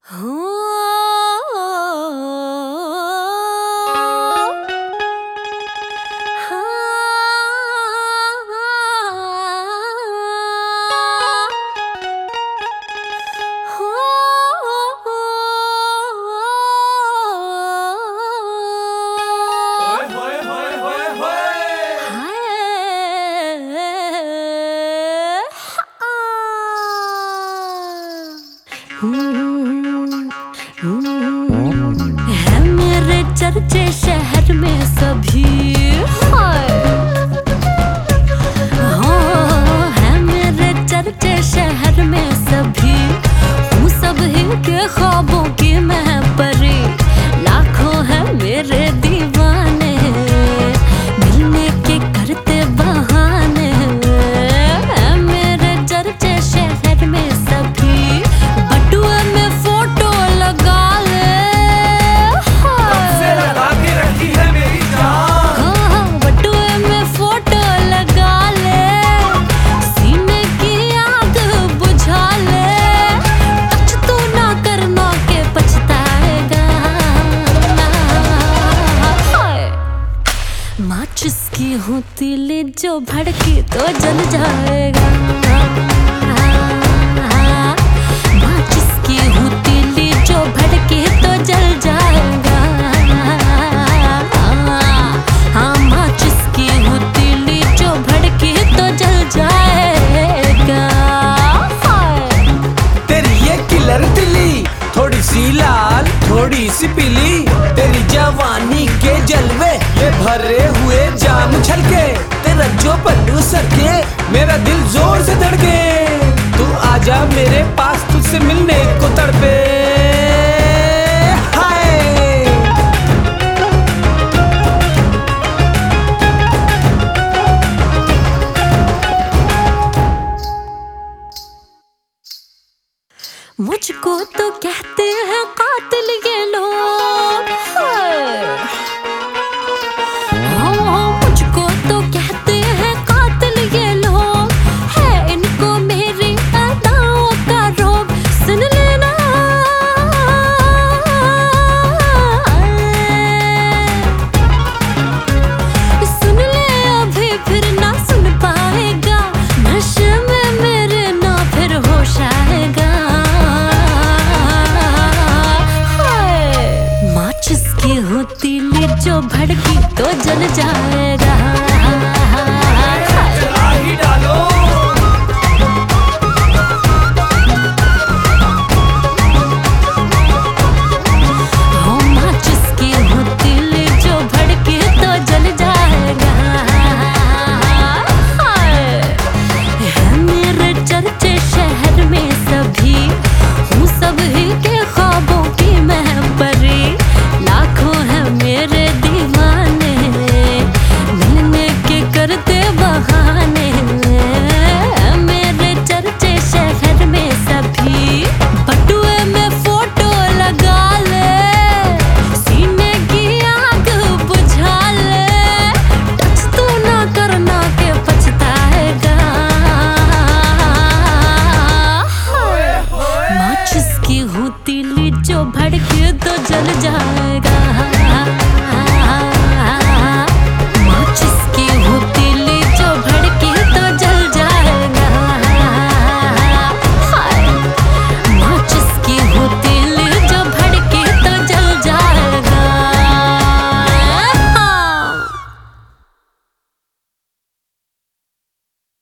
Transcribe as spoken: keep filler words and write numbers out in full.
है मेरे चर्चे शहर में सभी, हाँ है मेरे चर्चे शहर में सभी। हूँ सब ही के ख्वाबों की मैं परी, लाखों है मेरे दीवाने, मिलने के करते बहाने। है मेरे चर्चे शहर में सभी, बटुए में फोटो लगा ले, लगा के रखी है मेरी जान। हाँ बटुए में फोटो लगा ले, सीने की आग बुझा ले। टच तो ना करना के पछताएगा, माचिस की हूँ तीली जो भड़की तो जल जाएगा। माचिस की हूँ तीली जो भड़की तो जल जाएगा। हाँ माचिस की हूँ तीली जो भड़की तो जल जाएगा। तेरी ये किलर दिली, थोड़ी सी लाल थोड़ी सी पीली, तेरी जवानी के जलवे ये भरे हुए जाम छलके। तेरा जो पल्लू सरके मेरा दिल जोर से धड़के। तू आजा मेरे पास, तुझसे मिलने को तड़पे। हाय मुझको तो कहते हैं कातिल ये लोग, हाँ मुझको तो कहते हैं कातिल ये लोग। है इनको मेरी अदाओं का रोग, सुन लेना सुन ले अभी फिर ना सुन पाएगा। नशे में मेरे ना फिर होश आएगा। माचिस की हूँ तीली जो भड़की तो जल जाएगा। जला ही डालो। हाँ माचिस की हूँ तीली जो भड़की तो जल जाएगा। है मेरे चर्चे शहर में सभी, हूँ सब ही के ख्वाबों की मैं परी, लाखों है मेरे दीवाने, मिलने के करते बहाने। मेरे चर्चे शहर में सभी, बटुए में फोटो लगा ले, सीने की आग बुझा ले। टच तो ना करना के पछताएगा। माचिस की हूँ तीली जो भड़के तो जल जाएगा।